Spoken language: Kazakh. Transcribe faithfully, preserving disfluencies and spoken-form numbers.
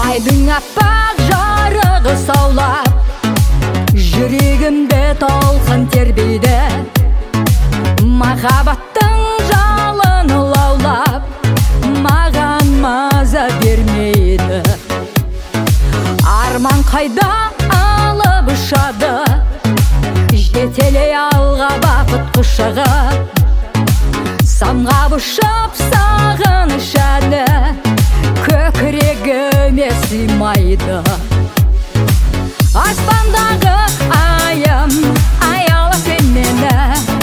айдың аппақ жарығы саулап, жүрегімді толқын тербейді. Махаббаттың жалын лаулап, маған маза бермейді. Арман қайда алып ұшады, жетелей алға бақыт құшағы. Самғап ұшып сағыныш әні көкірегіме сыймайды. Аспандағы айым, аяла сен мені,